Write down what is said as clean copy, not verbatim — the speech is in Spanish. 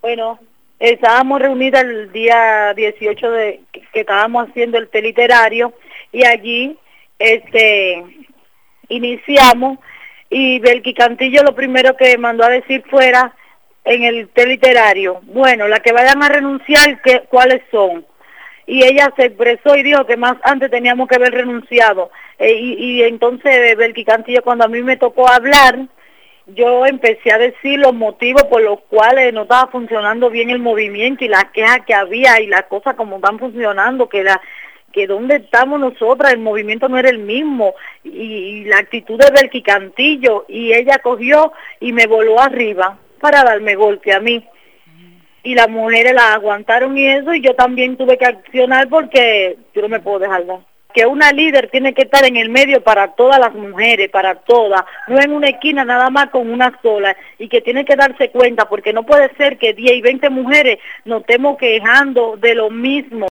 Bueno, estábamos reunidas el día 18 que estábamos haciendo el té literario y allí iniciamos y Belki Cantillo lo primero que mandó a decir fuera en el té literario, bueno, las que vayan a renunciar, ¿cuáles son? Y ella se expresó y dijo que más antes teníamos que haber renunciado. Y entonces Belki Cantillo, cuando a mí me tocó hablar, yo empecé a decir los motivos por los cuales no estaba funcionando bien el movimiento y las quejas que había y las cosas como van funcionando, que dónde estamos nosotras, el movimiento no era el mismo, y la actitud de Belki Cantillo, y ella cogió y me voló arriba para darme golpe a mí. Y las mujeres la aguantaron y eso, y yo también tuve que accionar porque yo no me puedo dejar dar. Que una líder tiene que estar en el medio para todas las mujeres, para todas, no en una esquina nada más con una sola, y que tiene que darse cuenta, porque no puede ser que 10 y 20 mujeres nos estemos quejando de lo mismo.